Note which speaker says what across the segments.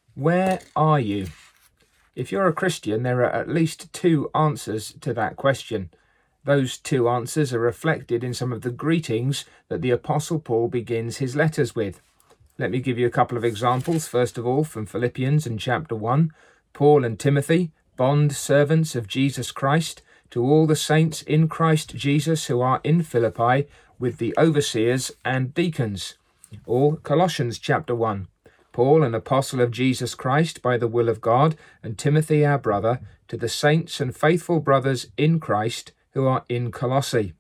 Speaker 1: Where are you? If you're a Christian, there are at least two answers to that question. Those two answers are reflected in some of the greetings that the Apostle Paul begins his letters with. Let me give you a couple of examples. First of all, from Philippians in chapter 1, Paul and Timothy, bond servants of Jesus Christ, to all the saints in Christ Jesus who are in Philippi, with the overseers and deacons. Or Colossians chapter 1, Paul, an apostle of Jesus Christ by the will of God, and Timothy our brother, to the saints and faithful brothers in Christ who are in Colossae.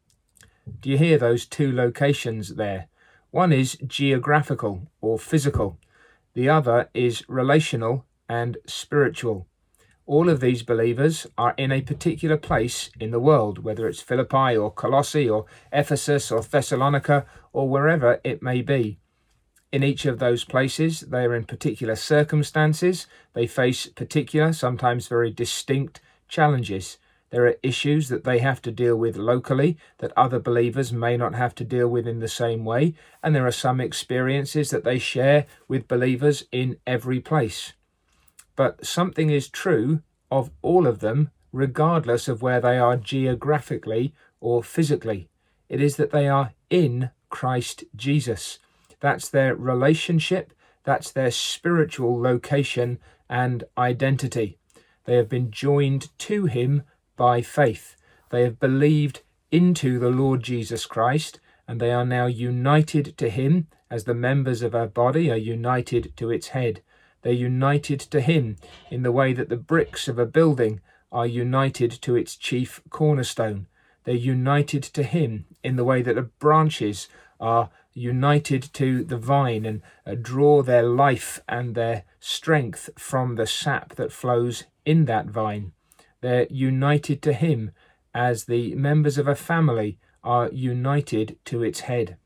Speaker 1: Do you hear those two locations there? One is geographical or physical. The other is relational and spiritual. All of these believers are in a particular place in the world, whether it's Philippi or Colossae or Ephesus or Thessalonica or wherever it may be. In each of those places, they are in particular circumstances. They face particular, sometimes very distinct challenges. There are issues that they have to deal with locally that other believers may not have to deal with in the same way, and there are some experiences that they share with believers in every place. But something is true of all of them, regardless of where they are geographically or physically. It is that they are in Christ Jesus. That's their relationship, that's their spiritual location and identity. They have been joined to him by faith. They have believed into the Lord Jesus Christ, and they are now united to him as the members of our body are united to its head. They're united to him in the way that the bricks of a building are united to its chief cornerstone. They're united to him in the way that the branches are united to the vine and draw their life and their strength from the sap that flows in that vine. They're united to him as the members of a family are united to its head.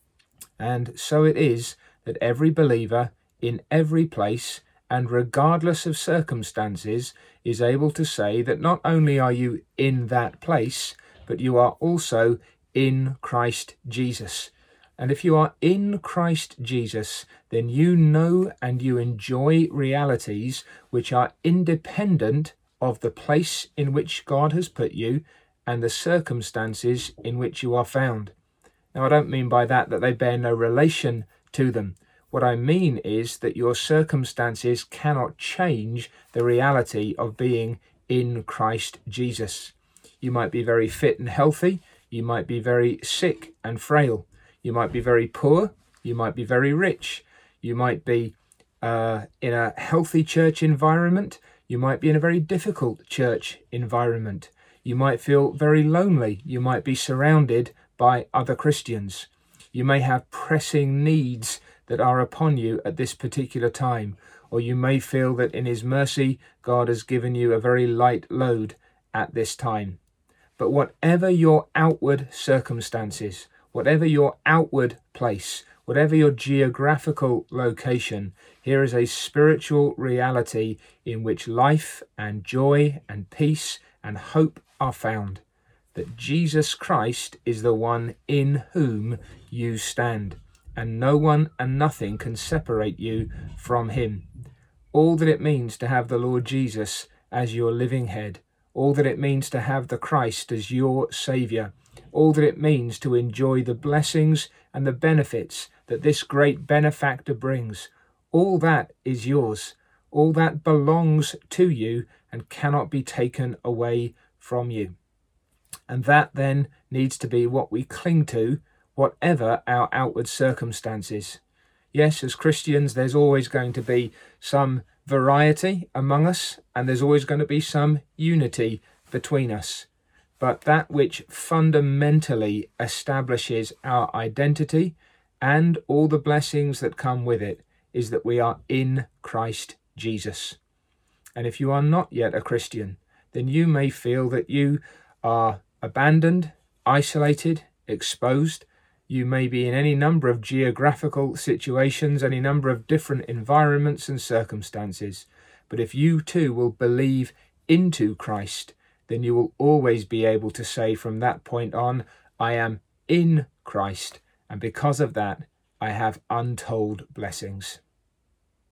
Speaker 1: And so it is that every believer in every place and regardless of circumstances is able to say that not only are you in that place, but you are also in Christ Jesus. And if you are in Christ Jesus, then you know and you enjoy realities which are independent of the place in which God has put you and the circumstances in which you are found. Now, I don't mean by that they bear no relation to them. What I mean is that your circumstances cannot change the reality of being in Christ Jesus. You might be very fit and healthy. You might be very sick and frail. You might be very poor. You might be very rich. You might be in a healthy church environment. You might be in a very difficult church environment. You might feel very lonely. You might be surrounded by other Christians. You may have pressing needs that are upon you at this particular time, or you may feel that in his mercy God has given you a very light load at this time. But whatever your outward circumstances, whatever your outward place, whatever your geographical location, here is a spiritual reality in which life and joy and peace and hope are found. That Jesus Christ is the one in whom you stand, and no one and nothing can separate you from him. All that it means to have the Lord Jesus as your living head, all that it means to have the Christ as your Saviour, all that it means to enjoy the blessings and the benefits that this great benefactor brings, all that is yours. All that belongs to you and cannot be taken away from you. And that then needs to be what we cling to, whatever our outward circumstances. Yes, as Christians, there's always going to be some variety among us, and there's always going to be some unity between us. But that which fundamentally establishes our identity and all the blessings that come with it is that we are in Christ Jesus. And if you are not yet a Christian, then you may feel that you are abandoned, isolated, exposed. You may be in any number of geographical situations, any number of different environments and circumstances. But if you too will believe into Christ, then you will always be able to say from that point on, I am in Christ, and because of that, I have untold blessings.